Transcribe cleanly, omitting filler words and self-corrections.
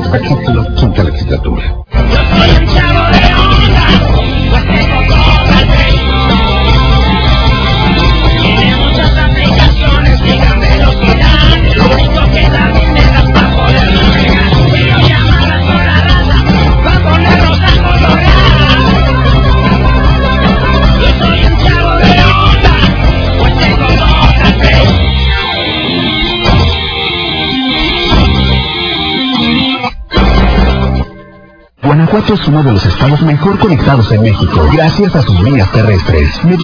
Sexta título, quinta legislatura. Yo soy un chavo de onda, pues tengo cosas tiene muchas aplicaciones, digan velocidad, lo único que da dinero para poder navegar. Quiero llamar a toda la raza, para ponernos a colorear. Yo soy un chavo de onda, pues tengo cosas Guanajuato es uno de los estados mejor conectados en México, gracias a sus líneas terrestres.